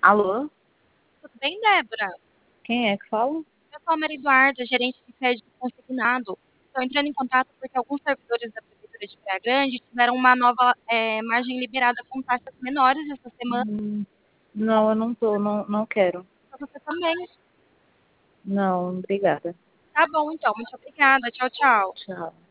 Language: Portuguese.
Alô? Tudo bem, Débora? Quem é que fala? Eu sou a Maria Eduarda, gerente de crédito consignado. Estou entrando em contato porque alguns servidores da Prefeitura de Praia Grande tiveram uma nova margem liberada com taxas menores essa semana. Não, eu não tô, não quero. Você também. Não, obrigada. Tá bom, então. Muito obrigada. Tchau, tchau. Tchau.